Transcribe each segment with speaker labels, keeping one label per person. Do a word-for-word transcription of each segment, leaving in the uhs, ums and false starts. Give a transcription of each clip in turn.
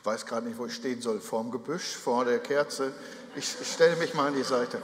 Speaker 1: Ich weiß gerade nicht, wo ich stehen soll, vor dem Gebüsch, vor der Kerze. Ich, ich stelle mich mal an die Seite.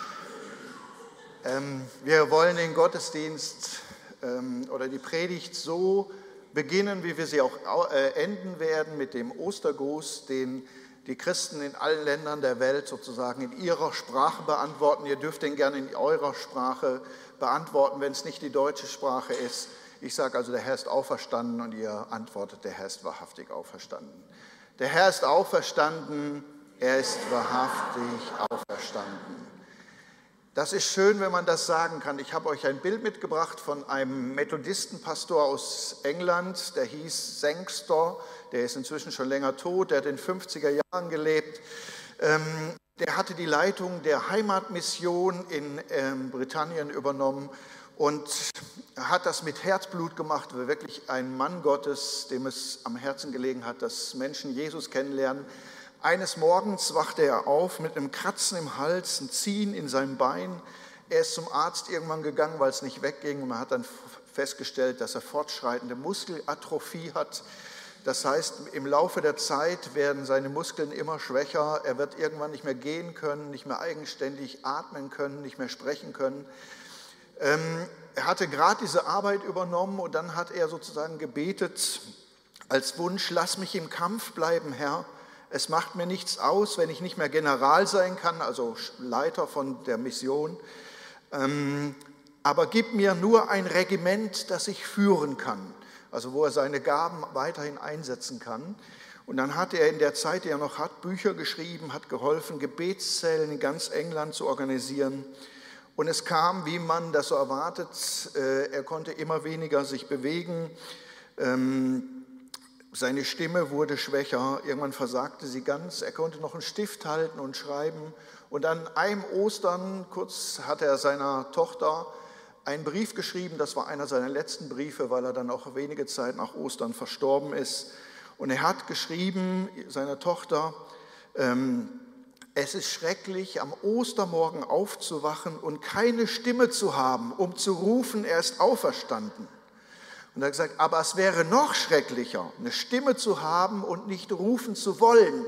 Speaker 1: Ähm, wir wollen den Gottesdienst ähm, oder die Predigt so beginnen, wie wir sie auch äh, enden werden, mit dem Ostergruß, den die Christen in allen Ländern der Welt sozusagen in ihrer Sprache beantworten. Ihr dürft den gerne in eurer Sprache beantworten, wenn es nicht die deutsche Sprache ist. Ich sage also, der Herr ist auferstanden, und ihr antwortet, der Herr ist wahrhaftig auferstanden. Der Herr ist auferstanden, er ist wahrhaftig auferstanden. Das ist schön, wenn man das sagen kann. Ich habe euch ein Bild mitgebracht von einem Methodistenpastor aus England, der hieß Sangster, der ist inzwischen schon länger tot, der hat in den fünfziger Jahren gelebt. Ähm, der hatte die Leitung der Heimatmission in ähm, Britannien übernommen und hat das mit Herzblut gemacht, war wirklich ein Mann Gottes, dem es am Herzen gelegen hat, dass Menschen Jesus kennenlernen. Eines Morgens wachte er auf mit einem Kratzen im Hals, ein Ziehen in seinem Bein. Er ist zum Arzt irgendwann gegangen, weil es nicht wegging. Und man hat dann festgestellt, dass er fortschreitende Muskelatrophie hat. Das heißt, im Laufe der Zeit werden seine Muskeln immer schwächer. Er wird irgendwann nicht mehr gehen können, nicht mehr eigenständig atmen können, nicht mehr sprechen können. Ähm, er hatte gerade diese Arbeit übernommen, und dann hat er sozusagen gebetet als Wunsch: Lass mich im Kampf bleiben, Herr. Es macht mir nichts aus, wenn ich nicht mehr General sein kann, also Leiter von der Mission, ähm, aber gib mir nur ein Regiment, das ich führen kann, also wo er seine Gaben weiterhin einsetzen kann. Und dann hat er in der Zeit, die er noch hat, Bücher geschrieben, hat geholfen, Gebetszellen in ganz England zu organisieren. Und es kam, wie man das so erwartet, äh, er konnte immer weniger sich bewegen, ähm, seine Stimme wurde schwächer, irgendwann versagte sie ganz. Er konnte noch einen Stift halten und schreiben. Und an einem Ostern, kurz, hat er seiner Tochter einen Brief geschrieben. Das war einer seiner letzten Briefe, weil er dann auch wenige Zeit nach Ostern verstorben ist. Und er hat geschrieben, seiner Tochter: ähm, Es ist schrecklich, am Ostermorgen aufzuwachen und keine Stimme zu haben, um zu rufen, er ist auferstanden. Und er hat gesagt, aber es wäre noch schrecklicher, eine Stimme zu haben und nicht rufen zu wollen.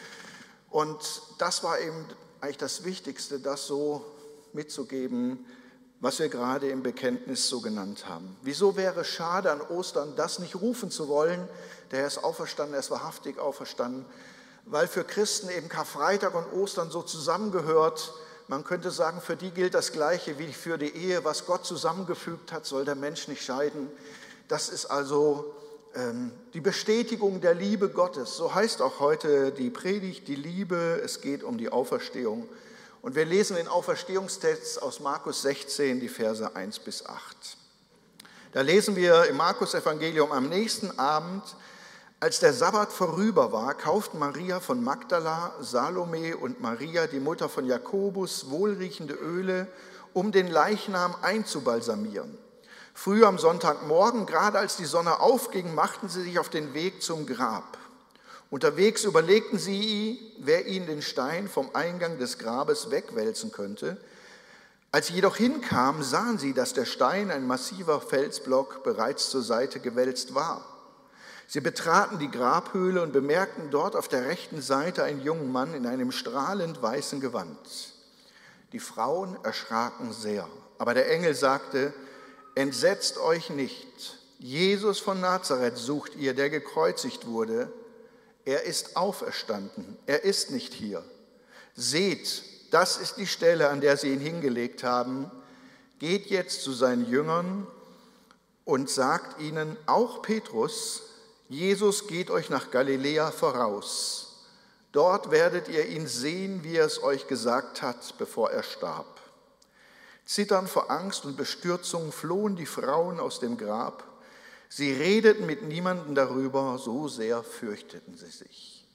Speaker 1: Und das war eben eigentlich das Wichtigste, das so mitzugeben, was wir gerade im Bekenntnis so genannt haben. Wieso wäre es schade, an Ostern das nicht rufen zu wollen? Der Herr ist auferstanden, er ist wahrhaftig auferstanden. Weil für Christen eben Karfreitag und Ostern so zusammengehört. Man könnte sagen, für die gilt das Gleiche wie für die Ehe. Was Gott zusammengefügt hat, soll der Mensch nicht scheiden. Das ist also ähm, die Bestätigung der Liebe Gottes. So heißt auch heute die Predigt, die Liebe. Es geht um die Auferstehung. Und wir lesen den Auferstehungstext aus Markus sechzehn, die Verse eins bis acht. Da lesen wir im Markus-Evangelium: Am nächsten Abend, als der Sabbat vorüber war, kauften Maria von Magdala, Salome und Maria, die Mutter von Jakobus, wohlriechende Öle, um den Leichnam einzubalsamieren. Früh am Sonntagmorgen, gerade als die Sonne aufging, machten sie sich auf den Weg zum Grab. Unterwegs überlegten sie, wer ihnen den Stein vom Eingang des Grabes wegwälzen könnte. Als sie jedoch hinkamen, sahen sie, dass der Stein, ein massiver Felsblock, bereits zur Seite gewälzt war. Sie betraten die Grabhöhle und bemerkten dort auf der rechten Seite einen jungen Mann in einem strahlend weißen Gewand. Die Frauen erschraken sehr, aber der Engel sagte: Entsetzt euch nicht, Jesus von Nazareth sucht ihr, der gekreuzigt wurde. Er ist auferstanden, er ist nicht hier. Seht, das ist die Stelle, an der sie ihn hingelegt haben. Geht jetzt zu seinen Jüngern und sagt ihnen, auch Petrus: Jesus geht euch nach Galiläa voraus. Dort werdet ihr ihn sehen, wie er es euch gesagt hat, bevor er starb. Zitternd vor Angst und Bestürzung flohen die Frauen aus dem Grab. Sie redeten mit niemandem darüber, so sehr fürchteten sie sich.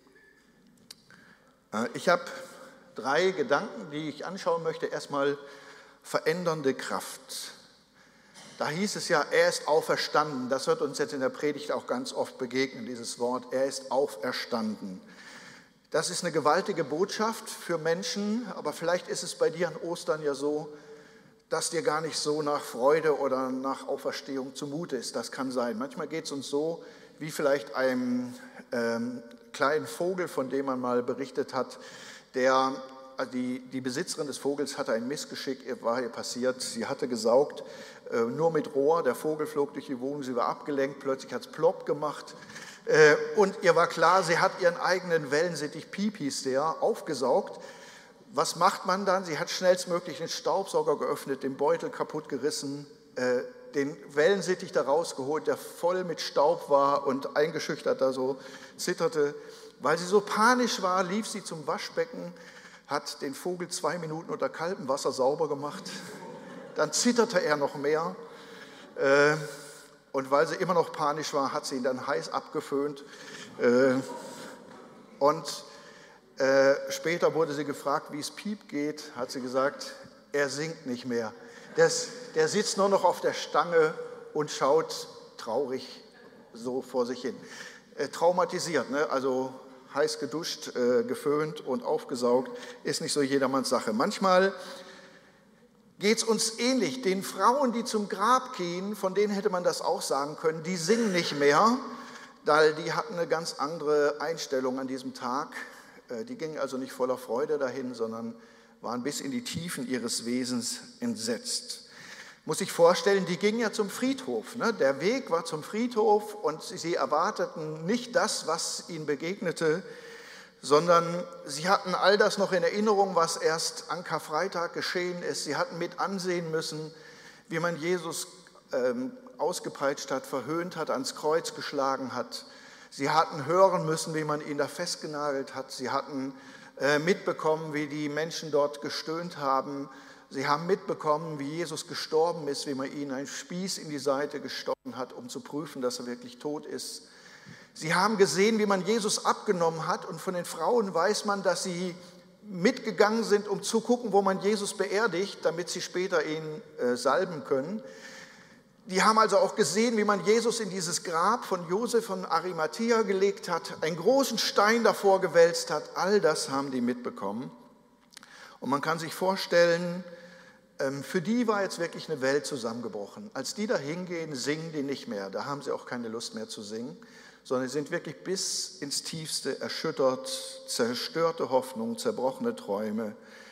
Speaker 1: Ich habe drei Gedanken, die ich anschauen möchte. Erstmal verändernde Kraft. Da hieß es ja, er ist auferstanden. Das wird uns jetzt in der Predigt auch ganz oft begegnen, dieses Wort, er ist auferstanden. Das ist eine gewaltige Botschaft für Menschen, aber vielleicht ist es bei dir an Ostern ja so, dass dir gar nicht so nach Freude oder nach Auferstehung zumute ist. Das kann sein. Manchmal geht es uns so, wie vielleicht einem ähm, kleinen Vogel, von dem man mal berichtet hat, der, also die, die Besitzerin des Vogels hatte ein Missgeschick, war ihr passiert, sie hatte gesaugt, äh, nur mit Rohr, der Vogel flog durch die Wohnung, sie war abgelenkt, plötzlich hat es plopp gemacht äh, und ihr war klar, sie hat ihren eigenen Wellensittich, Piep hieß der, aufgesaugt. Was macht man dann? Sie hat schnellstmöglich den Staubsauger geöffnet, den Beutel kaputt gerissen, äh, den Wellensittich da rausgeholt, der voll mit Staub war und eingeschüchtert da so zitterte. Weil sie so panisch war, lief sie zum Waschbecken, hat den Vogel zwei Minuten unter kaltem Wasser sauber gemacht. Dann zitterte er noch mehr. Äh, und weil sie immer noch panisch war, hat sie ihn dann heiß abgeföhnt. Äh, und äh, später wurde sie gefragt, wie es Piep geht, hat sie gesagt, er singt nicht mehr. Das, der sitzt nur noch auf der Stange und schaut traurig so vor sich hin. Äh, traumatisiert, ne? Also heiß geduscht, äh, geföhnt und aufgesaugt, ist nicht so jedermanns Sache. Manchmal geht es uns ähnlich. Den Frauen, die zum Grab gehen, von denen hätte man das auch sagen können, die singen nicht mehr, weil die hatten eine ganz andere Einstellung an diesem Tag. Äh, die gingen also nicht voller Freude dahin, sondern waren bis in die Tiefen ihres Wesens entsetzt. Muss ich vorstellen, die gingen ja zum Friedhof. Ne? Der Weg war zum Friedhof und sie erwarteten nicht das, was ihnen begegnete, sondern sie hatten all das noch in Erinnerung, was erst an Karfreitag geschehen ist. Sie hatten mit ansehen müssen, wie man Jesus ähm, ausgepeitscht hat, verhöhnt hat, ans Kreuz geschlagen hat. Sie hatten hören müssen, wie man ihn da festgenagelt hat. Sie hatten äh, mitbekommen, wie die Menschen dort gestöhnt haben. Sie haben mitbekommen, wie Jesus gestorben ist, wie man ihn einen Spieß in die Seite gestochen hat, um zu prüfen, dass er wirklich tot ist. Sie haben gesehen, wie man Jesus abgenommen hat, und von den Frauen weiß man, dass sie mitgegangen sind, um zu gucken, wo man Jesus beerdigt, damit sie später ihn äh, salben können. Die haben also auch gesehen, wie man Jesus in dieses Grab von Josef von Arimathea gelegt hat, einen großen Stein davor gewälzt hat. All das haben die mitbekommen. Und man kann sich vorstellen, für die war jetzt wirklich eine Welt zusammengebrochen. Als die da hingehen, singen die nicht mehr. Da haben sie auch keine Lust mehr zu singen, sondern sie sind wirklich bis ins Tiefste erschüttert, zerstörte Hoffnung, zerbrochene Träume.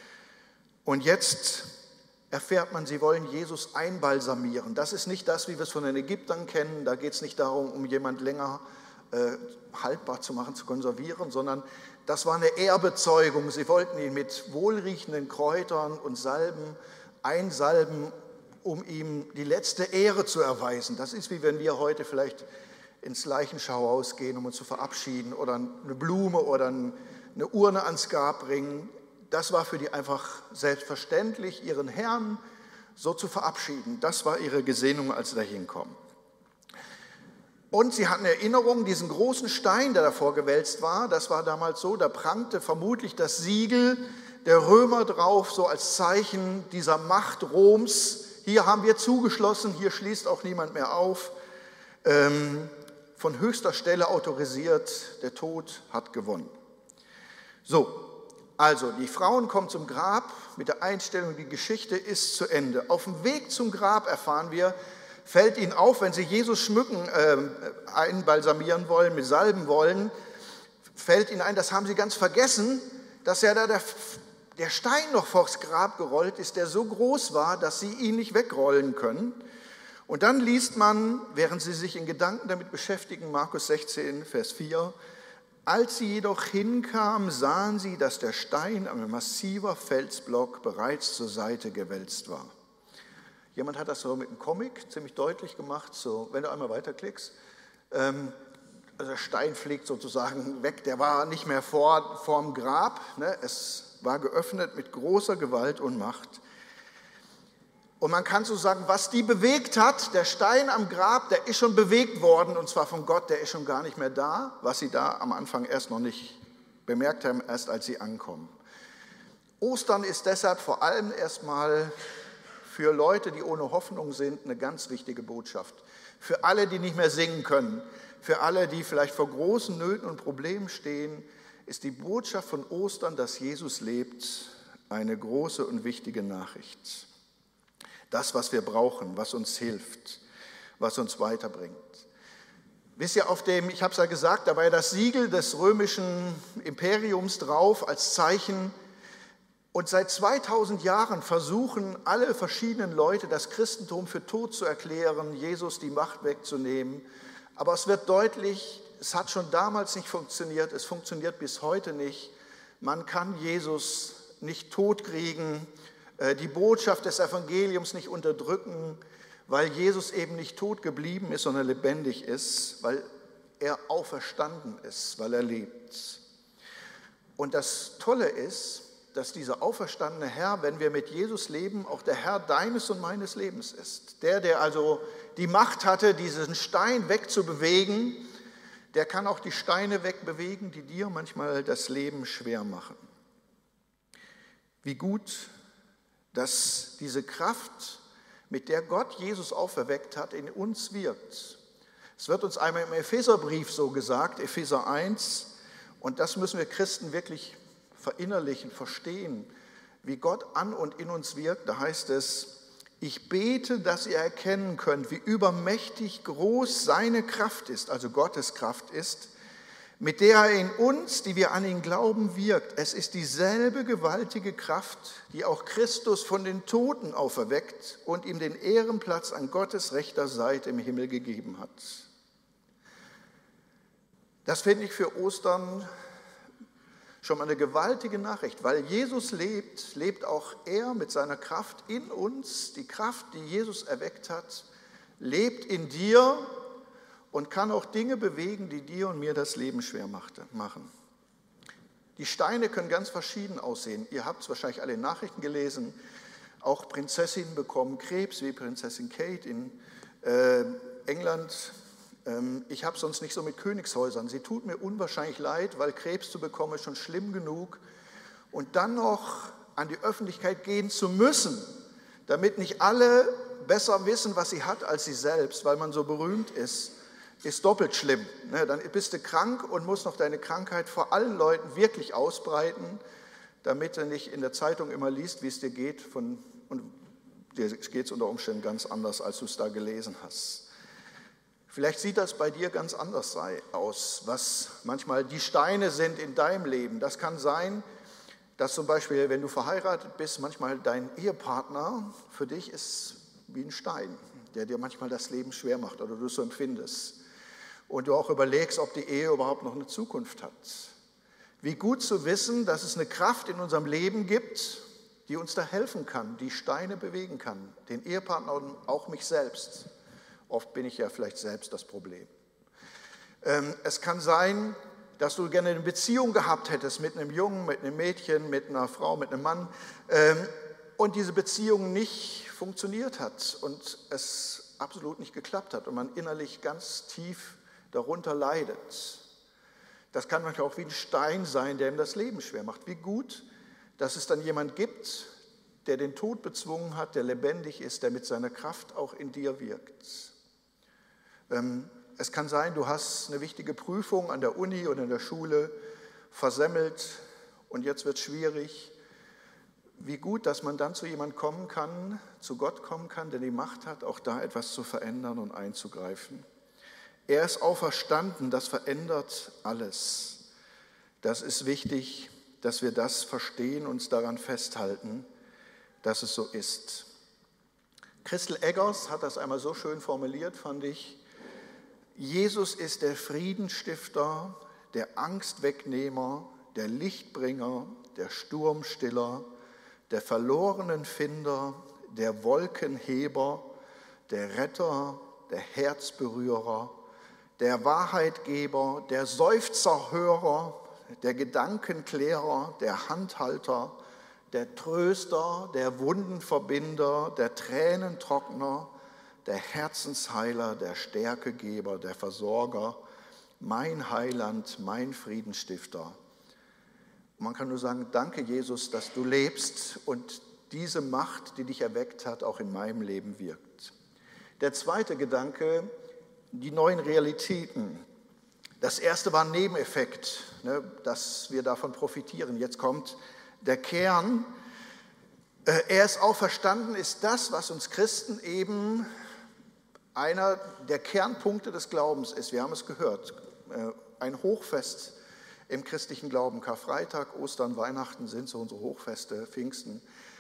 Speaker 1: Und jetzt erfährt man, sie wollen Jesus einbalsamieren. Das ist nicht das, wie wir es von den Ägyptern kennen. Da geht es nicht darum, um jemand länger äh, haltbar zu machen, zu konservieren, sondern das war eine Ehrbezeugung. Sie wollten ihn mit wohlriechenden Kräutern und Salben einsalben, um ihm die letzte Ehre zu erweisen. Das ist, wie wenn wir heute vielleicht ins Leichenschauhaus gehen, um uns zu verabschieden, oder eine Blume oder eine Urne ans Grab bringen. Das war für die einfach selbstverständlich, ihren Herrn so zu verabschieden. Das war ihre Gesinnung, als sie da hinkommen. Und sie hatten Erinnerung, diesen großen Stein, der davor gewälzt war, das war damals so, da prangte vermutlich das Siegel der Römer drauf, so als Zeichen dieser Macht Roms. Hier haben wir zugeschlossen, hier schließt auch niemand mehr auf. Ähm, von höchster Stelle autorisiert, der Tod hat gewonnen. So, also die Frauen kommen zum Grab mit der Einstellung, die Geschichte ist zu Ende. Auf dem Weg zum Grab erfahren wir, fällt ihnen auf, wenn sie Jesus schmücken, äh, einbalsamieren wollen, mit salben wollen, fällt ihnen ein, das haben sie ganz vergessen, dass ja da der, der Stein noch vors Grab gerollt ist, der so groß war, dass sie ihn nicht wegrollen können. Und dann liest man, während sie sich in Gedanken damit beschäftigen, Markus sechzehn, Vers vier, als sie jedoch hinkamen, sahen sie, dass der Stein, ein massiver Felsblock, bereits zur Seite gewälzt war. Jemand hat das so mit einem Comic ziemlich deutlich gemacht, so, wenn du einmal weiterklickst. Ähm, also der Stein fliegt sozusagen weg, der war nicht mehr vor vorm Grab, ne? Es war geöffnet mit großer Gewalt und Macht. Und man kann so sagen, was die bewegt hat, der Stein am Grab, der ist schon bewegt worden, und zwar von Gott, der ist schon gar nicht mehr da, was sie da am Anfang erst noch nicht bemerkt haben, erst als sie ankommen. Ostern ist deshalb vor allem erstmal für Leute, die ohne Hoffnung sind, eine ganz wichtige Botschaft. Für alle, die nicht mehr singen können, für alle, die vielleicht vor großen Nöten und Problemen stehen, ist die Botschaft von Ostern, dass Jesus lebt, eine große und wichtige Nachricht. Das, was wir brauchen, was uns hilft, was uns weiterbringt. Wisst ihr, auf dem, ich habe es ja gesagt, da war ja das Siegel des römischen Imperiums drauf als Zeichen. Und seit zweitausend Jahren versuchen alle verschiedenen Leute, das Christentum für tot zu erklären, Jesus die Macht wegzunehmen. Aber es wird deutlich, es hat schon damals nicht funktioniert, es funktioniert bis heute nicht. Man kann Jesus nicht totkriegen, die Botschaft des Evangeliums nicht unterdrücken, weil Jesus eben nicht tot geblieben ist, sondern lebendig ist, weil er auferstanden ist, weil er lebt. Und das Tolle ist, dass dieser auferstandene Herr, wenn wir mit Jesus leben, auch der Herr deines und meines Lebens ist. Der, der also die Macht hatte, diesen Stein wegzubewegen, der kann auch die Steine wegbewegen, die dir manchmal das Leben schwer machen. Wie gut, dass diese Kraft, mit der Gott Jesus auferweckt hat, in uns wirkt. Es wird uns einmal im Epheserbrief so gesagt, Epheser eins, und das müssen wir Christen wirklich verinnerlichen, verstehen, wie Gott an und in uns wirkt. Da heißt es, ich bete, dass ihr erkennen könnt, wie übermächtig groß seine Kraft ist, also Gottes Kraft ist, mit der er in uns, die wir an ihn glauben, wirkt. Es ist dieselbe gewaltige Kraft, die auch Christus von den Toten auferweckt und ihm den Ehrenplatz an Gottes rechter Seite im Himmel gegeben hat. Das finde ich für Ostern schon mal eine gewaltige Nachricht, weil Jesus lebt, lebt auch er mit seiner Kraft in uns. Die Kraft, die Jesus erweckt hat, lebt in dir und kann auch Dinge bewegen, die dir und mir das Leben schwer machen. Die Steine können ganz verschieden aussehen. Ihr habt es wahrscheinlich alle in Nachrichten gelesen. Auch Prinzessinnen bekommen Krebs, wie Prinzessin Kate in äh, England. Ähm, ich habe sonst nicht so mit Königshäusern. Sie tut mir unwahrscheinlich leid, weil Krebs zu bekommen ist schon schlimm genug. Und dann noch an die Öffentlichkeit gehen zu müssen, damit nicht alle besser wissen, was sie hat, als sie selbst, weil man so berühmt ist, ist doppelt schlimm. Dann bist du krank und musst noch deine Krankheit vor allen Leuten wirklich ausbreiten, damit du nicht in der Zeitung immer liest, wie es dir geht. Von, und dir geht es unter Umständen ganz anders, als du es da gelesen hast. Vielleicht sieht das bei dir ganz anders aus, was manchmal die Steine sind in deinem Leben. Das kann sein, dass zum Beispiel, wenn du verheiratet bist, manchmal dein Ehepartner für dich ist wie ein Stein, der dir manchmal das Leben schwer macht oder du es so empfindest. Und du auch überlegst, ob die Ehe überhaupt noch eine Zukunft hat. Wie gut zu wissen, dass es eine Kraft in unserem Leben gibt, die uns da helfen kann, die Steine bewegen kann, den Ehepartner und auch mich selbst. Oft bin ich ja vielleicht selbst das Problem. Es kann sein, dass du gerne eine Beziehung gehabt hättest mit einem Jungen, mit einem Mädchen, mit einer Frau, mit einem Mann und diese Beziehung nicht funktioniert hat und es absolut nicht geklappt hat und man innerlich ganz tief darunter leidet. Das kann manchmal auch wie ein Stein sein, der ihm das Leben schwer macht. Wie gut, dass es dann jemand gibt, der den Tod bezwungen hat, der lebendig ist, der mit seiner Kraft auch in dir wirkt. Es kann sein, du hast eine wichtige Prüfung an der Uni oder in der Schule versemmelt und jetzt wird es schwierig. Wie gut, dass man dann zu jemandem kommen kann, zu Gott kommen kann, der die Macht hat, auch da etwas zu verändern und einzugreifen. Er ist auferstanden, das verändert alles. Das ist wichtig, dass wir das verstehen, uns daran festhalten, dass es so ist. Christel Eggers hat das einmal so schön formuliert, fand ich. Jesus ist der Friedensstifter, der Angstwegnehmer, der Lichtbringer, der Sturmstiller, der Verlorenenfinder, der Wolkenheber, der Retter, der Herzberührer, der Wahrheitgeber, der Seufzerhörer, der Gedankenklärer, der Handhalter, der Tröster, der Wundenverbinder, der Tränentrockner, der Herzensheiler, der Stärkegeber, der Versorger, mein Heiland, mein Friedensstifter. Man kann nur sagen, danke Jesus, dass du lebst und diese Macht, die dich erweckt hat, auch in meinem Leben wirkt. Der zweite Gedanke, die neuen Realitäten. Das erste war ein Nebeneffekt, ne, dass wir davon profitieren. Jetzt kommt der Kern. Er ist auferstanden, ist das, was uns Christen eben einer der Kernpunkte des Glaubens ist, wir haben es gehört, ein Hochfest im christlichen Glauben. Karfreitag, Ostern, Weihnachten sind so unsere Hochfeste, Pfingsten,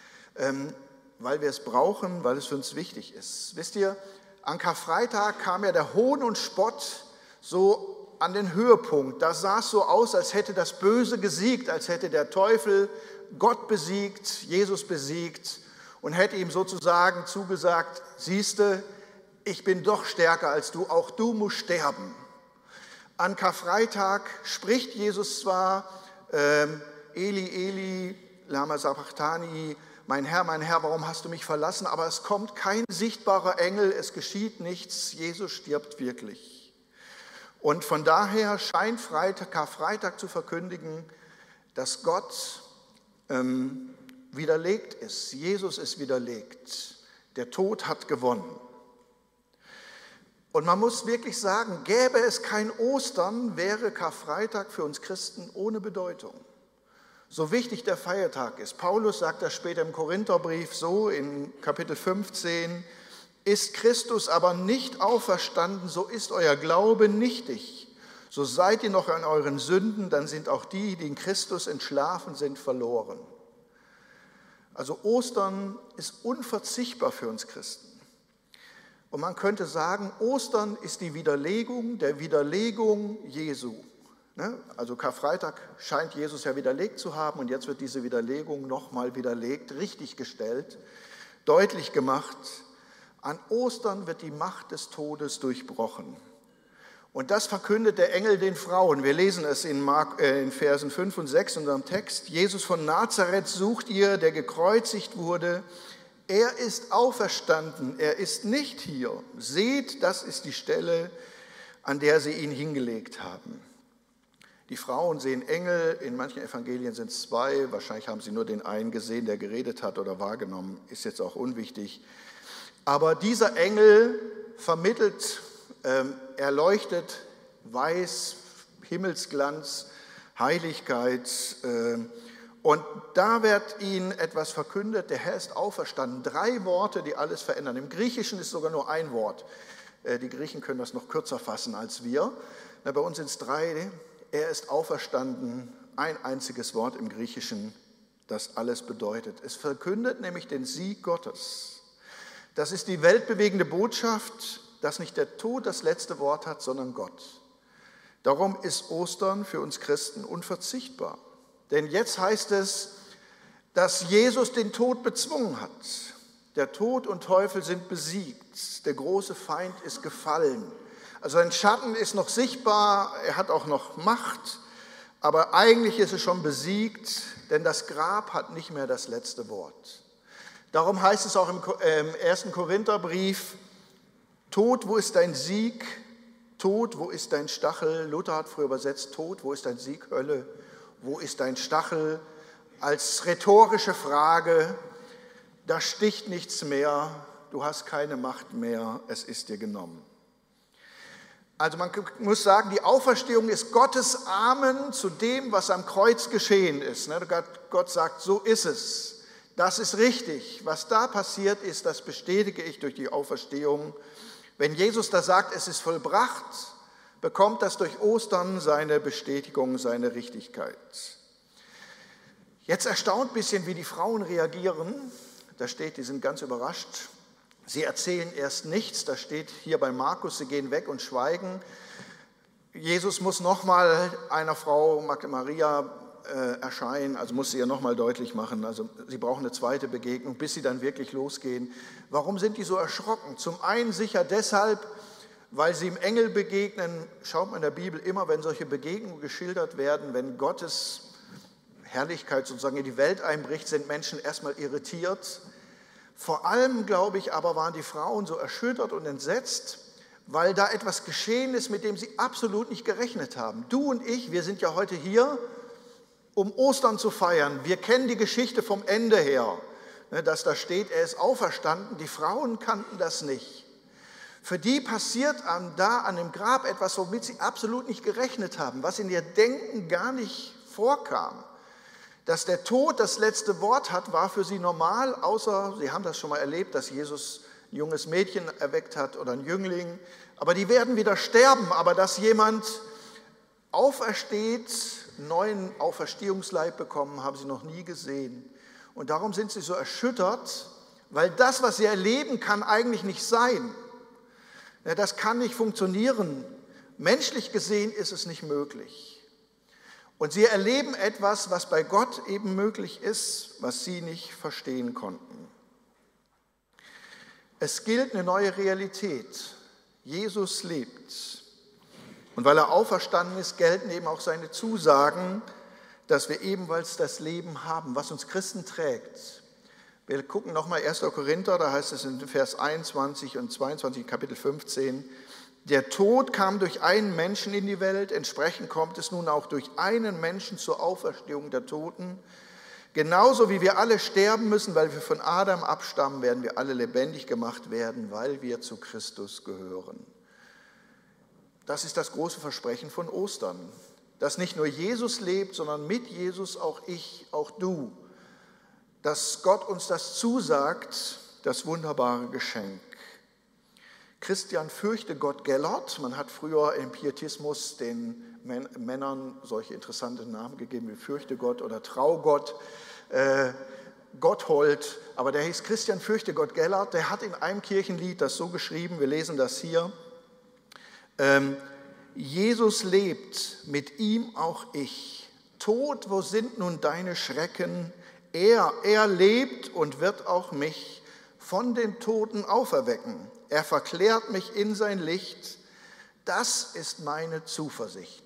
Speaker 1: weil wir es brauchen, weil es für uns wichtig ist. Wisst ihr, an Karfreitag kam ja der Hohn und Spott so an den Höhepunkt. Da sah es so aus, als hätte das Böse gesiegt, als hätte der Teufel Gott besiegt, Jesus besiegt und hätte ihm sozusagen zugesagt, siehste, ich bin doch stärker als du, auch du musst sterben. An Karfreitag spricht Jesus zwar, ähm, Eli, Eli, lama sabachthani, mein Herr, mein Herr, warum hast du mich verlassen? Aber es kommt kein sichtbarer Engel, es geschieht nichts, Jesus stirbt wirklich. Und von daher scheint Freitag, Karfreitag zu verkündigen, dass Gott ähm, widerlegt ist. Jesus ist widerlegt. Der Tod hat gewonnen. Und man muss wirklich sagen, gäbe es kein Ostern, wäre Karfreitag für uns Christen ohne Bedeutung. So wichtig der Feiertag ist. Paulus sagt das später im Korintherbrief so in Kapitel fünfzehn, ist Christus aber nicht auferstanden, so ist euer Glaube nichtig. So seid ihr noch an euren Sünden, dann sind auch die, die in Christus entschlafen sind, verloren. Also Ostern ist unverzichtbar für uns Christen. Und man könnte sagen, Ostern ist die Widerlegung der Widerlegung Jesu. Also Karfreitag scheint Jesus ja widerlegt zu haben und jetzt wird diese Widerlegung nochmal widerlegt, richtiggestellt, deutlich gemacht. An Ostern wird die Macht des Todes durchbrochen. Und das verkündet der Engel den Frauen. Wir lesen es in, Mark, äh, in Versen fünf und sechs in unserem Text. Jesus von Nazareth sucht ihr, der gekreuzigt wurde. Er ist auferstanden, er ist nicht hier. Seht, das ist die Stelle, an der sie ihn hingelegt haben. Die Frauen sehen Engel, in manchen Evangelien sind es zwei, wahrscheinlich haben sie nur den einen gesehen, der geredet hat oder wahrgenommen, ist jetzt auch unwichtig. Aber dieser Engel vermittelt, ähm, erleuchtet, weiß, Himmelsglanz, Heiligkeit. Äh, und da wird ihnen etwas verkündet, der Herr ist auferstanden. Drei Worte, die alles verändern. Im Griechischen ist sogar nur ein Wort. Äh, die Griechen können das noch kürzer fassen als wir. Na, bei uns sind es drei. Er ist auferstanden, ein einziges Wort im Griechischen, das alles bedeutet. Es verkündet nämlich den Sieg Gottes. Das ist die weltbewegende Botschaft, dass nicht der Tod das letzte Wort hat, sondern Gott. Darum ist Ostern für uns Christen unverzichtbar. Denn jetzt heißt es, dass Jesus den Tod bezwungen hat. Der Tod und Teufel sind besiegt. Der große Feind ist gefallen. Also sein Schatten ist noch sichtbar, er hat auch noch Macht, aber eigentlich ist es schon besiegt, denn das Grab hat nicht mehr das letzte Wort. Darum heißt es auch im ersten Korintherbrief, Tod, wo ist dein Sieg? Tod, wo ist dein Stachel? Luther hat früher übersetzt, Tod, wo ist dein Sieg? Hölle, wo ist dein Stachel? Als rhetorische Frage, da sticht nichts mehr, du hast keine Macht mehr, es ist dir genommen. Also man muss sagen, die Auferstehung ist Gottes Amen zu dem, was am Kreuz geschehen ist. Gott sagt, so ist es. Das ist richtig. Was da passiert ist, das bestätige ich durch die Auferstehung. Wenn Jesus da sagt, es ist vollbracht, bekommt das durch Ostern seine Bestätigung, seine Richtigkeit. Jetzt erstaunt ein bisschen, wie die Frauen reagieren. Da steht, die sind ganz überrascht. Sie erzählen erst nichts, da steht hier bei Markus, sie gehen weg und schweigen. Jesus muss nochmal einer Frau, Magda Maria, äh, erscheinen, also muss sie ihr nochmal deutlich machen. Also sie brauchen eine zweite Begegnung, bis sie dann wirklich losgehen. Warum sind die so erschrocken? Zum einen sicher deshalb, weil sie im Engel begegnen. Schaut man in der Bibel immer, wenn solche Begegnungen geschildert werden, wenn Gottes Herrlichkeit sozusagen in die Welt einbricht, sind Menschen erstmal irritiert. Vor allem, glaube ich, aber waren die Frauen so erschüttert und entsetzt, weil da etwas geschehen ist, mit dem sie absolut nicht gerechnet haben. Du und ich, wir sind ja heute hier, um Ostern zu feiern. Wir kennen die Geschichte vom Ende her, dass da steht, er ist auferstanden. Die Frauen kannten das nicht. Für die passiert da an dem Grab etwas, womit sie absolut nicht gerechnet haben, was in ihr Denken gar nicht vorkam. Dass der Tod das letzte Wort hat, war für sie normal, außer sie haben das schon mal erlebt, dass Jesus ein junges Mädchen erweckt hat oder ein Jüngling. Aber die werden wieder sterben. Aber dass jemand aufersteht, einen neuen Auferstehungsleib bekommen, haben sie noch nie gesehen. Und darum sind sie so erschüttert, weil das, was sie erleben, kann eigentlich nicht sein. Das kann nicht funktionieren. Menschlich gesehen ist es nicht möglich. Und sie erleben etwas, was bei Gott eben möglich ist, was sie nicht verstehen konnten. Es gilt eine neue Realität. Jesus lebt. Und weil er auferstanden ist, gelten eben auch seine Zusagen, dass wir ebenfalls das Leben haben, was uns Christen trägt. Wir gucken nochmal erster Korinther, da heißt es in Vers einundzwanzig und zweiundzwanzig, Kapitel fünfzehn, der Tod kam durch einen Menschen in die Welt, entsprechend kommt es nun auch durch einen Menschen zur Auferstehung der Toten. Genauso wie wir alle sterben müssen, weil wir von Adam abstammen, werden wir alle lebendig gemacht werden, weil wir zu Christus gehören. Das ist das große Versprechen von Ostern, dass nicht nur Jesus lebt, sondern mit Jesus auch ich, auch du. Dass Gott uns das zusagt, das wunderbare Geschenk. Christian Fürchte Gott Gellert, man hat früher im Pietismus den Männern solche interessante Namen gegeben wie Fürchte Gott oder Traugott, äh, Gotthold, aber der hieß Christian Fürchte Gott Gellert, der hat in einem Kirchenlied das so geschrieben, wir lesen das hier, ähm, Jesus lebt, mit ihm auch ich. Tod, wo sind nun deine Schrecken? Er, er lebt und wird auch mich von den Toten auferwecken. Er verklärt mich in sein Licht. Das ist meine Zuversicht.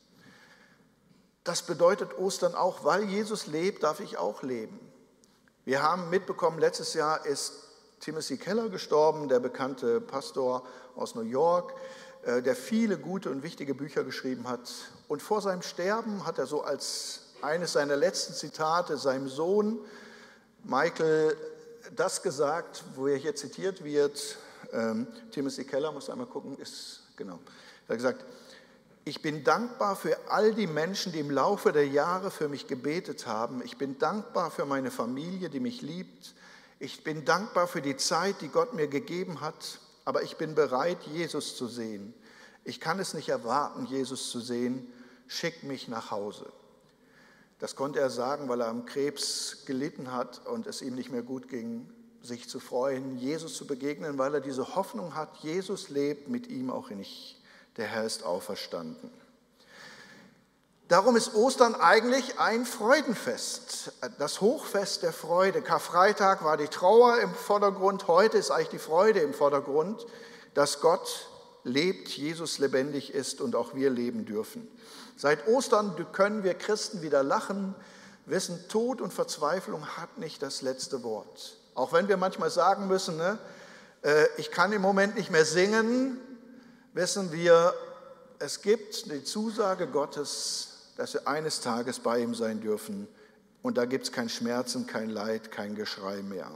Speaker 1: Das bedeutet Ostern auch, weil Jesus lebt, darf ich auch leben. Wir haben mitbekommen, letztes Jahr ist Timothy Keller gestorben, der bekannte Pastor aus New York, der viele gute und wichtige Bücher geschrieben hat. Und vor seinem Sterben hat er so als eines seiner letzten Zitate seinem Sohn Michael das gesagt, wo er hier zitiert wird. Ähm, Timothy Keller, muss einmal gucken, ist, genau. Er hat gesagt, ich bin dankbar für all die Menschen, die im Laufe der Jahre für mich gebetet haben. Ich bin dankbar für meine Familie, die mich liebt. Ich bin dankbar für die Zeit, die Gott mir gegeben hat. Aber ich bin bereit, Jesus zu sehen. Ich kann es nicht erwarten, Jesus zu sehen. Schick mich nach Hause. Das konnte er sagen, weil er am Krebs gelitten hat und es ihm nicht mehr gut ging, sich zu freuen, Jesus zu begegnen, weil er diese Hoffnung hat, Jesus lebt, mit ihm auch ich. Der Herr ist auferstanden. Darum ist Ostern eigentlich ein Freudenfest, das Hochfest der Freude. Karfreitag war die Trauer im Vordergrund, heute ist eigentlich die Freude im Vordergrund, dass Gott lebt, Jesus lebendig ist und auch wir leben dürfen. Seit Ostern können wir Christen wieder lachen, wissen, Tod und Verzweiflung hat nicht das letzte Wort. Auch wenn wir manchmal sagen müssen, ne, äh, ich kann im Moment nicht mehr singen, wissen wir, es gibt die Zusage Gottes, dass wir eines Tages bei ihm sein dürfen. Und da gibt es kein Schmerzen, kein Leid, kein Geschrei mehr.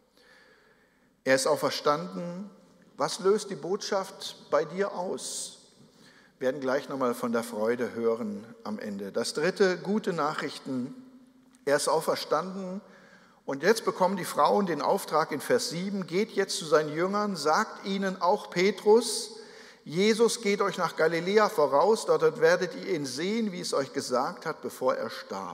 Speaker 1: Er ist auferstanden. Was löst die Botschaft bei dir aus? Wir werden gleich nochmal von der Freude hören am Ende. Das dritte, gute Nachrichten. Er ist auferstanden. Und jetzt bekommen die Frauen den Auftrag in Vers sieben, geht jetzt zu seinen Jüngern, sagt ihnen auch Petrus, Jesus geht euch nach Galiläa voraus, dort werdet ihr ihn sehen, wie es euch gesagt hat, bevor er starb.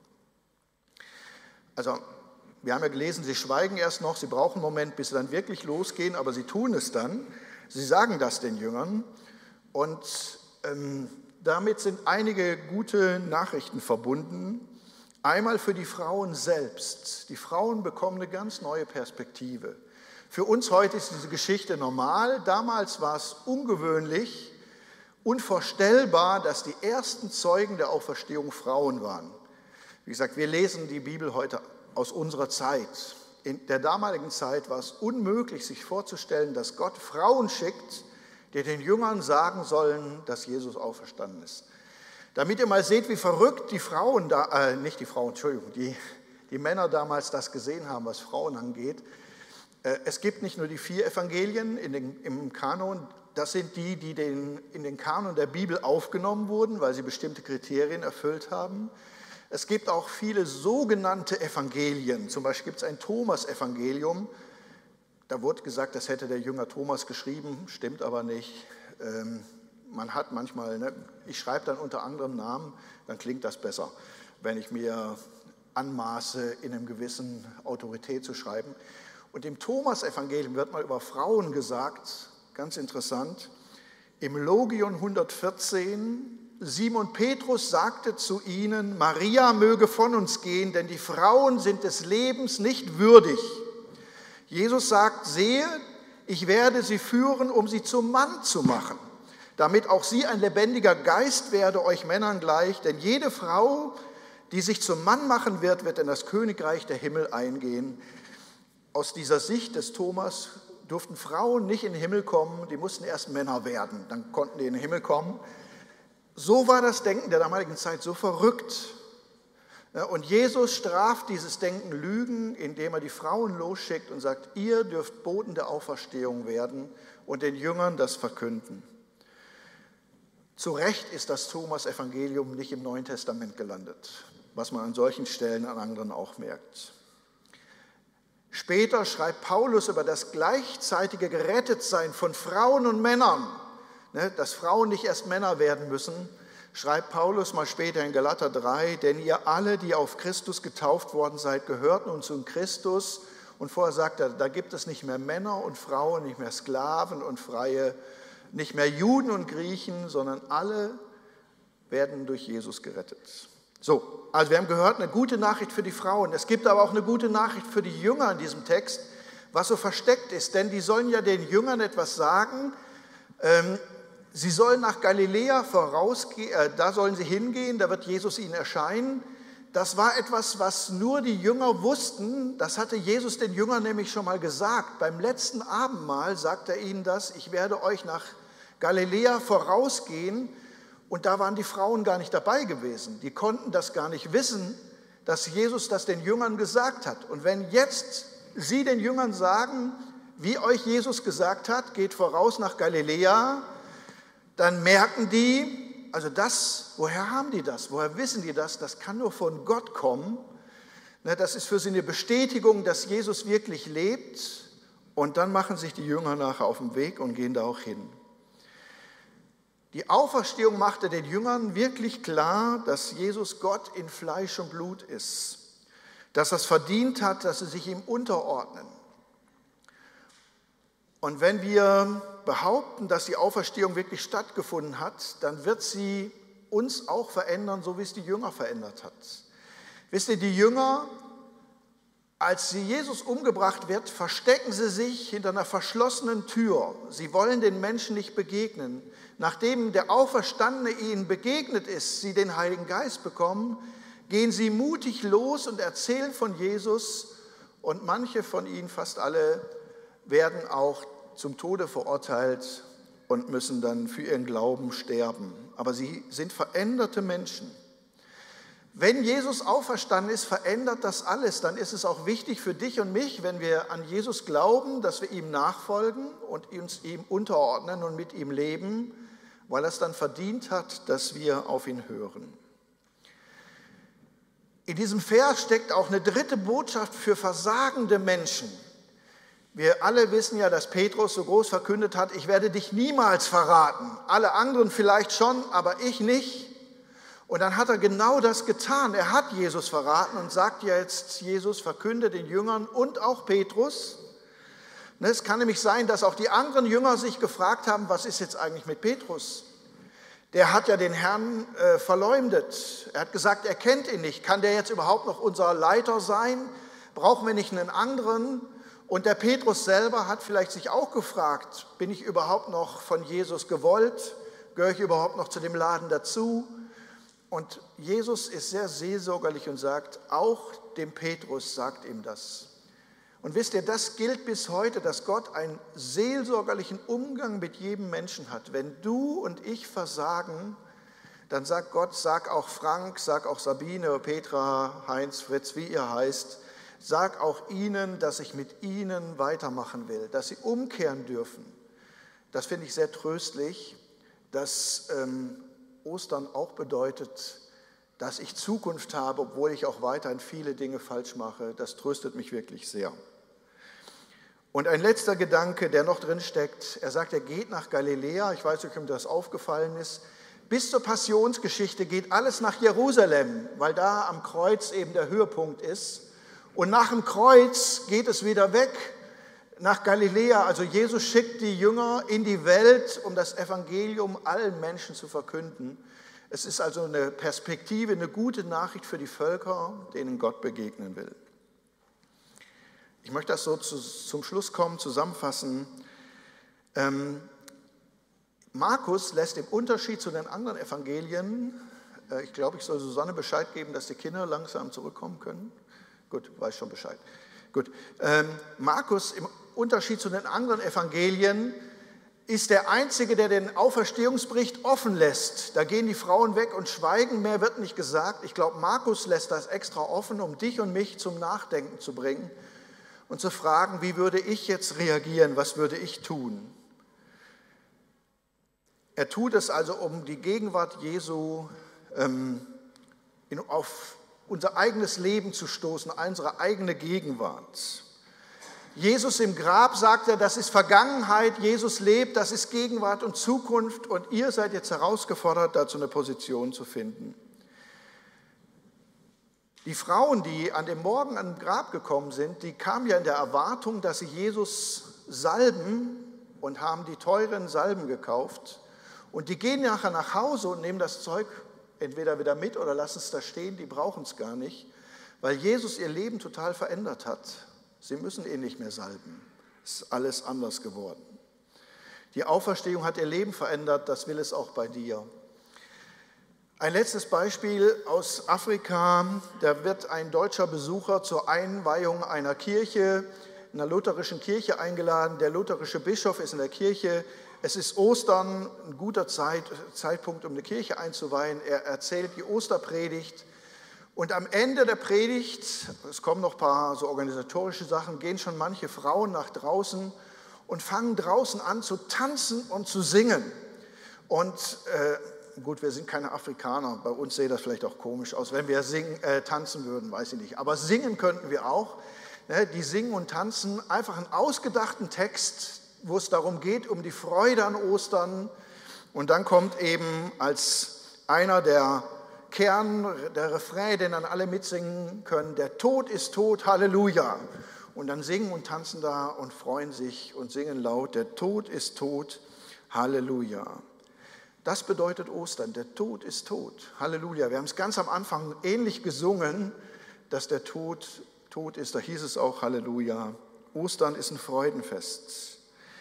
Speaker 1: Also, wir haben ja gelesen, sie schweigen erst noch, sie brauchen einen Moment, bis sie dann wirklich losgehen, aber sie tun es dann. Sie sagen das den Jüngern und ähm, damit sind einige gute Nachrichten verbunden. Einmal für die Frauen selbst. Die Frauen bekommen eine ganz neue Perspektive. Für uns heute ist diese Geschichte normal. Damals war es ungewöhnlich, unvorstellbar, dass die ersten Zeugen der Auferstehung Frauen waren. Wie gesagt, wir lesen die Bibel heute aus unserer Zeit. In der damaligen Zeit war es unmöglich, sich vorzustellen, dass Gott Frauen schickt, die den Jüngern sagen sollen, dass Jesus auferstanden ist. Damit ihr mal seht, wie verrückt die Frauen, da, äh, nicht die Frauen, Entschuldigung, die, die Männer damals das gesehen haben, was Frauen angeht. Äh, es gibt nicht nur die vier Evangelien in den, im Kanon, das sind die, die den, in den Kanon der Bibel aufgenommen wurden, weil sie bestimmte Kriterien erfüllt haben. Es gibt auch viele sogenannte Evangelien, zum Beispiel gibt es ein Thomas-Evangelium. Da wurde gesagt, das hätte der Jünger Thomas geschrieben, stimmt aber nicht. Ähm, man hat manchmal, ne, ich schreibe dann unter anderem Namen, dann klingt das besser, wenn ich mir anmaße, in einem gewissen Autorität zu schreiben. Und im Thomas-Evangelium wird mal über Frauen gesagt, ganz interessant, im Logion hundertvierzehn, Simon Petrus sagte zu ihnen, Maria möge von uns gehen, denn die Frauen sind des Lebens nicht würdig. Jesus sagt, sehe, ich werde sie führen, um sie zum Mann zu machen, damit auch sie ein lebendiger Geist werde, euch Männern gleich, denn jede Frau, die sich zum Mann machen wird, wird in das Königreich der Himmel eingehen. Aus dieser Sicht des Thomas durften Frauen nicht in den Himmel kommen, die mussten erst Männer werden, dann konnten die in den Himmel kommen. So war das Denken der damaligen Zeit so verrückt. Und Jesus straft dieses Denken Lügen, indem er die Frauen losschickt und sagt, ihr dürft Boten der Auferstehung werden und den Jüngern das verkünden. Zu Recht ist das Thomas-Evangelium nicht im Neuen Testament gelandet, was man an solchen Stellen an anderen auch merkt. Später schreibt Paulus über das gleichzeitige Gerettetsein von Frauen und Männern, dass Frauen nicht erst Männer werden müssen, schreibt Paulus mal später in Galater drei, denn ihr alle, die auf Christus getauft worden seid, gehört nun zu Christus. Und vorher sagt er, da gibt es nicht mehr Männer und Frauen, nicht mehr Sklaven und Freie, nicht mehr Juden und Griechen, sondern alle werden durch Jesus gerettet. So, also wir haben gehört, eine gute Nachricht für die Frauen. Es gibt aber auch eine gute Nachricht für die Jünger in diesem Text, was so versteckt ist, denn die sollen ja den Jüngern etwas sagen. Ähm, Sie sollen nach Galiläa vorausgehen, äh, da sollen sie hingehen, da wird Jesus ihnen erscheinen. Das war etwas, was nur die Jünger wussten. Das hatte Jesus den Jüngern nämlich schon mal gesagt. Beim letzten Abendmahl sagt er ihnen das, ich werde euch nach Galiläa vorausgehen. Und da waren die Frauen gar nicht dabei gewesen. Die konnten das gar nicht wissen, dass Jesus das den Jüngern gesagt hat. Und wenn jetzt sie den Jüngern sagen, wie euch Jesus gesagt hat, geht voraus nach Galiläa, dann merken die, also das, woher haben die das? Woher wissen die das? Das kann nur von Gott kommen. Das ist für sie eine Bestätigung, dass Jesus wirklich lebt. Und dann machen sich die Jünger nachher auf den Weg und gehen da auch hin. Die Auferstehung machte den Jüngern wirklich klar, dass Jesus Gott in Fleisch und Blut ist. Dass er es verdient hat, dass sie sich ihm unterordnen. Und wenn wir behaupten, dass die Auferstehung wirklich stattgefunden hat, dann wird sie uns auch verändern, so wie es die Jünger verändert hat. Wisst ihr, die Jünger, als sie Jesus umgebracht wird, verstecken sie sich hinter einer verschlossenen Tür. Sie wollen den Menschen nicht begegnen. Nachdem der Auferstandene ihnen begegnet ist, sie den Heiligen Geist bekommen, gehen sie mutig los und erzählen von Jesus. Und manche von ihnen, fast alle, werden auch zum Tode verurteilt und müssen dann für ihren Glauben sterben. Aber sie sind veränderte Menschen. Wenn Jesus auferstanden ist, verändert das alles. Dann ist es auch wichtig für dich und mich, wenn wir an Jesus glauben, dass wir ihm nachfolgen und uns ihm unterordnen und mit ihm leben, weil er es dann verdient hat, dass wir auf ihn hören. In diesem Vers steckt auch eine dritte Botschaft für versagende Menschen. Wir alle wissen ja, dass Petrus so groß verkündet hat, ich werde dich niemals verraten. Alle anderen vielleicht schon, aber ich nicht. Und dann hat er genau das getan. Er hat Jesus verraten und sagt jetzt, Jesus verkünde den Jüngern und auch Petrus. Es kann nämlich sein, dass auch die anderen Jünger sich gefragt haben, was ist jetzt eigentlich mit Petrus? Der hat ja den Herrn äh, verleumdet. Er hat gesagt, er kennt ihn nicht. Kann der jetzt überhaupt noch unser Leiter sein? Brauchen wir nicht einen anderen? Und der Petrus selber hat vielleicht sich auch gefragt, bin ich überhaupt noch von Jesus gewollt? Gehöre ich überhaupt noch zu dem Laden dazu? Und Jesus ist sehr seelsorgerlich und sagt, auch dem Petrus sagt ihm das. Und wisst ihr, das gilt bis heute, dass Gott einen seelsorgerlichen Umgang mit jedem Menschen hat. Wenn du und ich versagen, dann sagt Gott, sag auch Frank, sag auch Sabine, Petra, Heinz, Fritz, wie ihr heißt, sag auch ihnen, dass ich mit ihnen weitermachen will, dass sie umkehren dürfen. Das finde ich sehr tröstlich, dass ähm, Ostern auch bedeutet, dass ich Zukunft habe, obwohl ich auch weiterhin viele Dinge falsch mache. Das tröstet mich wirklich sehr. Und ein letzter Gedanke, der noch drin steckt, er sagt, er geht nach Galiläa, ich weiß nicht, ob ihm das aufgefallen ist, bis zur Passionsgeschichte geht alles nach Jerusalem, weil da am Kreuz eben der Höhepunkt ist. Und nach dem Kreuz geht es wieder weg nach Galiläa. Also Jesus schickt die Jünger in die Welt, um das Evangelium allen Menschen zu verkünden. Es ist also eine Perspektive, eine gute Nachricht für die Völker, denen Gott begegnen will. Ich möchte das so zu, zum Schluss kommen, zusammenfassen. Ähm, Markus lässt im Unterschied zu den anderen Evangelien, äh, ich glaube, ich soll Susanne Bescheid geben, dass die Kinder langsam zurückkommen können. Gut, weiß schon Bescheid. Gut. Ähm, Markus im Unterschied zu den anderen Evangelien ist der Einzige, der den Auferstehungsbericht offen lässt. Da gehen die Frauen weg und schweigen, mehr wird nicht gesagt. Ich glaube, Markus lässt das extra offen, um dich und mich zum Nachdenken zu bringen und zu fragen, wie würde ich jetzt reagieren, was würde ich tun? Er tut es also, um die Gegenwart Jesu ähm, in, auf unser eigenes Leben zu stoßen, unsere eigene Gegenwart. Jesus im Grab, sagt er, das ist Vergangenheit, Jesus lebt, das ist Gegenwart und Zukunft und ihr seid jetzt herausgefordert, dazu eine Position zu finden. Die Frauen, die an dem Morgen an dem Grab gekommen sind, die kamen ja in der Erwartung, dass sie Jesus salben und haben die teuren Salben gekauft. Und die gehen nachher nach Hause und nehmen das Zeug entweder wieder mit oder lassen es da stehen, die brauchen es gar nicht, weil Jesus ihr Leben total verändert hat. Sie müssen ihn nicht mehr salben. Es ist alles anders geworden. Die Auferstehung hat ihr Leben verändert, das will es auch bei dir. Ein letztes Beispiel aus Afrika. Da wird ein deutscher Besucher zur Einweihung einer Kirche, einer lutherischen Kirche eingeladen. Der lutherische Bischof ist in der Kirche. Es ist Ostern, ein guter Zeit, Zeitpunkt, um eine Kirche einzuweihen. Er erzählt die Osterpredigt. Und am Ende der Predigt, es kommen noch ein paar so organisatorische Sachen, gehen schon manche Frauen nach draußen und fangen draußen an zu tanzen und zu singen. Und äh, gut, wir sind keine Afrikaner, bei uns sähe das vielleicht auch komisch aus, wenn wir singen, äh, tanzen würden, weiß ich nicht. Aber singen könnten wir auch. Ne? Die singen und tanzen einfach einen ausgedachten Text, wo es darum geht, um die Freude an Ostern. Und dann kommt eben als einer der Kern, der Refrain, den dann alle mitsingen können, der Tod ist tot, Halleluja. Und dann singen und tanzen da und freuen sich und singen laut, der Tod ist tot, Halleluja. Das bedeutet Ostern, der Tod ist tot, Halleluja. Wir haben es ganz am Anfang ähnlich gesungen, dass der Tod tot ist, da hieß es auch Halleluja. Ostern ist ein Freudenfest.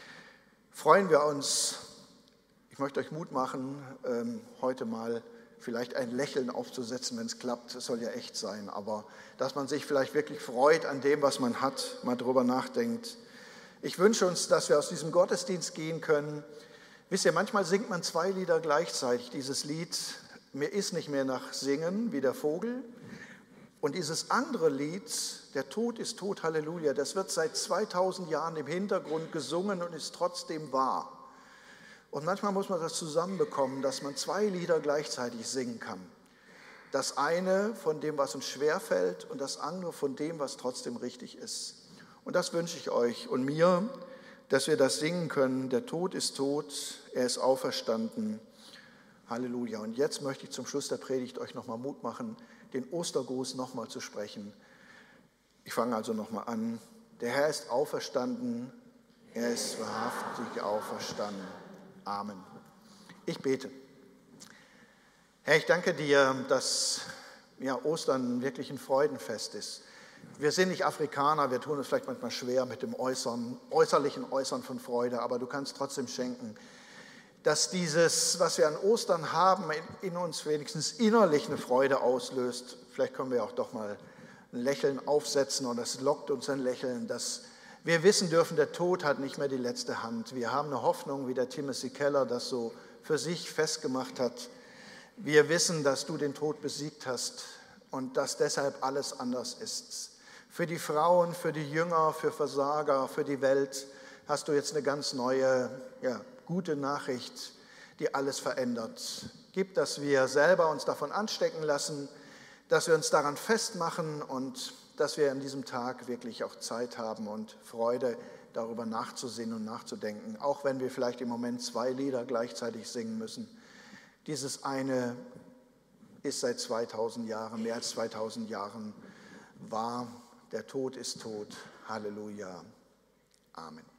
Speaker 1: Freuen wir uns, ich möchte euch Mut machen, ähm, heute mal vielleicht ein Lächeln aufzusetzen, wenn es klappt, es soll ja echt sein, aber dass man sich vielleicht wirklich freut an dem, was man hat, mal drüber nachdenkt. Ich wünsche uns, dass wir aus diesem Gottesdienst gehen können. Wisst ihr, manchmal singt man zwei Lieder gleichzeitig. Dieses Lied, mir ist nicht mehr nach Singen, wie der Vogel. Und dieses andere Lied, der Tod ist tot, Halleluja, das wird seit zweitausend Jahren im Hintergrund gesungen und ist trotzdem wahr. Und manchmal muss man das zusammenbekommen, dass man zwei Lieder gleichzeitig singen kann. Das eine von dem, was uns schwerfällt, und das andere von dem, was trotzdem richtig ist. Und das wünsche ich euch und mir, dass wir das singen können. Der Tod ist tot, er ist auferstanden. Halleluja. Und jetzt möchte ich zum Schluss der Predigt euch nochmal Mut machen, den Ostergruß nochmal zu sprechen. Ich fange also nochmal an. Der Herr ist auferstanden, er ist wahrhaftig auferstanden. Amen. Ich bete. Herr, ich danke dir, dass ja, Ostern wirklich ein Freudenfest ist. Wir sind nicht Afrikaner, wir tun es vielleicht manchmal schwer mit dem Äußern, äußerlichen Äußern von Freude, aber du kannst trotzdem schenken, dass dieses, was wir an Ostern haben, in uns wenigstens innerlich eine Freude auslöst. Vielleicht können wir auch doch mal ein Lächeln aufsetzen und das lockt uns ein Lächeln, dass wir wissen dürfen, der Tod hat nicht mehr die letzte Hand. Wir haben eine Hoffnung, wie der Timothy Keller das so für sich festgemacht hat. Wir wissen, dass du den Tod besiegt hast und dass deshalb alles anders ist. Für die Frauen, für die Jünger, für Versager, für die Welt hast du jetzt eine ganz neue, ja, gute Nachricht, die alles verändert. Gib, dass wir selber uns davon anstecken lassen, dass wir uns daran festmachen und dass wir an diesem Tag wirklich auch Zeit haben und Freude darüber nachzusinnen und nachzudenken, auch wenn wir vielleicht im Moment zwei Lieder gleichzeitig singen müssen. Dieses eine ist seit zweitausend Jahren, mehr als zweitausend Jahren wahr. Der Tod ist tot. Halleluja. Amen.